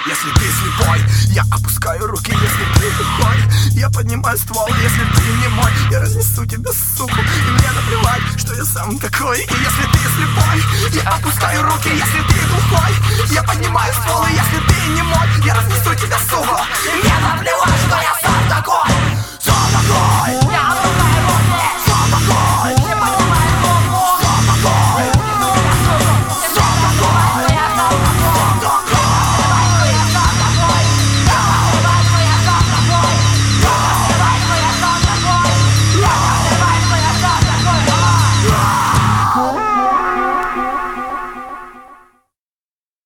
если ты слепой. Я опускаю руки, если ты глухой. Я поднимаю ствол, если ты не мой. Я разнесу тебя, суку, и мне наплевать, что я сам такой. И если ты слепой, я опускаю руки, если ты глухой. Я поднимаю ствол, и если ты не мой. Я разнесу тебя, сука, и мне наплевать, что я сам такой. Сам такой.